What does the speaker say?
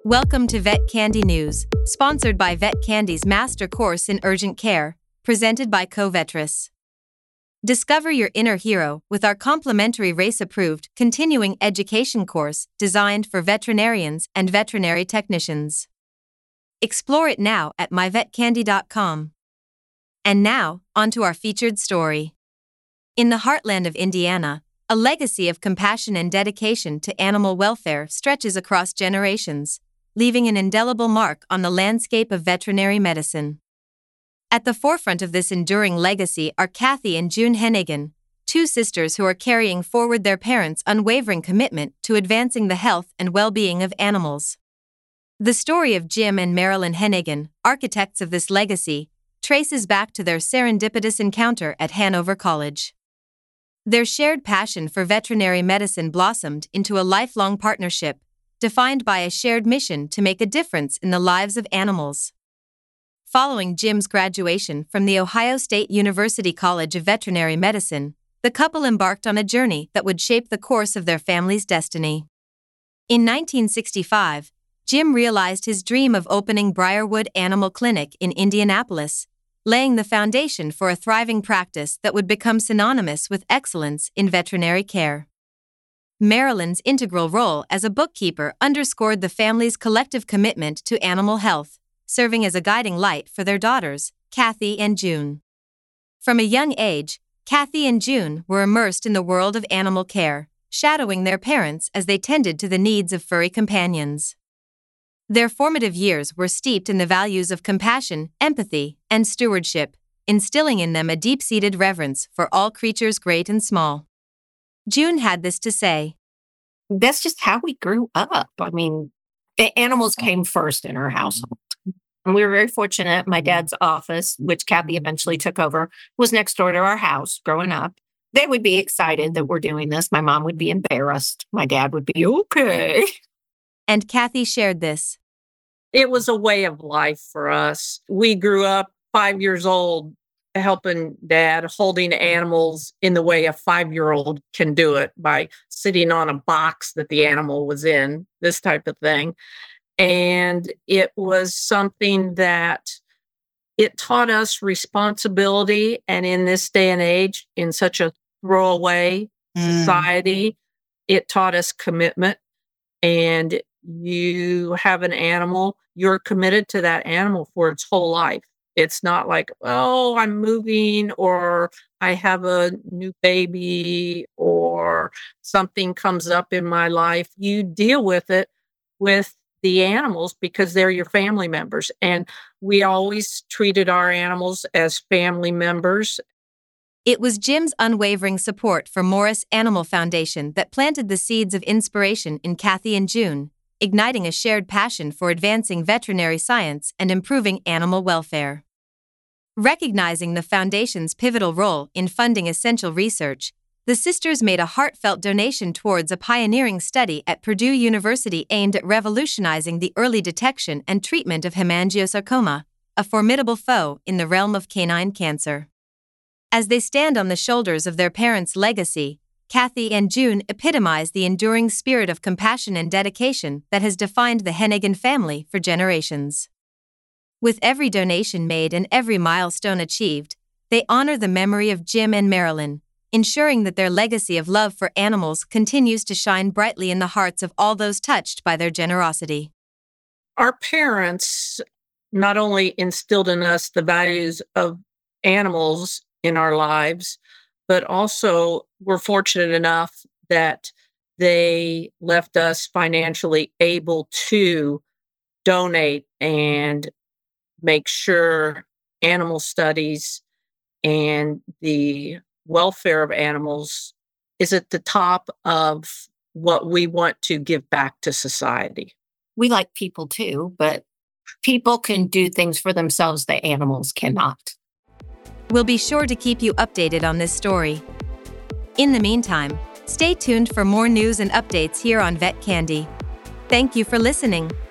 Welcome to Vet Candy News, sponsored by Vet Candy's Master Course in Urgent Care, presented by Covetrus. Discover your inner hero with our complimentary race-approved continuing education course designed for veterinarians and veterinary technicians. Explore it now at myvetcandy.com. And now, onto our featured story. In the heartland of Indiana, a legacy of compassion and dedication to animal welfare stretches across generations, leaving an indelible mark on the landscape of veterinary medicine. At the forefront of this enduring legacy are Kathy and June Hennigan, two sisters who are carrying forward their parents' unwavering commitment to advancing the health and well-being of animals. The story of Jim and Marilyn Hennigan, architects of this legacy, traces back to their serendipitous encounter at Hanover College. Their shared passion for veterinary medicine blossomed into a lifelong partnership, defined by a shared mission to make a difference in the lives of animals. Following Jim's graduation from the Ohio State University College of Veterinary Medicine, the couple embarked on a journey that would shape the course of their family's destiny. In 1965, Jim realized his dream of opening Briarwood Animal Clinic in Indianapolis, laying the foundation for a thriving practice that would become synonymous with excellence in veterinary care. Marilyn's integral role as a bookkeeper underscored the family's collective commitment to animal health, serving as a guiding light for their daughters, Kathy and June. From a young age, Kathy and June were immersed in the world of animal care, shadowing their parents as they tended to the needs of furry companions. Their formative years were steeped in the values of compassion, empathy, and stewardship, instilling in them a deep-seated reverence for all creatures great and small. June had this to say. That's just how we grew up. I mean, the animals came first in our household. And we were very fortunate. My dad's office, which Kathy eventually took over, was next door to our house growing up. They would be excited that we're doing this. My mom would be embarrassed. My dad would be okay. And Kathy shared this. It was a way of life for us. We grew up 5 years old helping Dad holding animals in the way a 5-year-old can do it by sitting on a box that the animal was in, this type of thing. And it was something that it taught us responsibility. And in this day and age, in such a throwaway society, it taught us commitment. And you have an animal, you're committed to that animal for its whole life. It's not like, oh, I'm moving or I have a new baby or something comes up in my life. You deal with it with the animals because they're your family members. And we always treated our animals as family members. It was Jim's unwavering support for Morris Animal Foundation that planted the seeds of inspiration in Kathy and June, igniting a shared passion for advancing veterinary science and improving animal welfare. Recognizing the Foundation's pivotal role in funding essential research, the sisters made a heartfelt donation towards a pioneering study at Purdue University aimed at revolutionizing the early detection and treatment of hemangiosarcoma, a formidable foe in the realm of canine cancer. As they stand on the shoulders of their parents' legacy, Kathy and June epitomize the enduring spirit of compassion and dedication that has defined the Hennigan family for generations. With every donation made and every milestone achieved, they honor the memory of Jim and Marilyn, ensuring that their legacy of love for animals continues to shine brightly in the hearts of all those touched by their generosity. Our parents not only instilled in us the values of animals in our lives, but also were fortunate enough that they left us financially able to donate and make sure animal studies and the welfare of animals is at the top of what we want to give back to society. We like people too, but people can do things for themselves that animals cannot. We'll be sure to keep you updated on this story. In the meantime, stay tuned for more news and updates here on Vet Candy. Thank you for listening.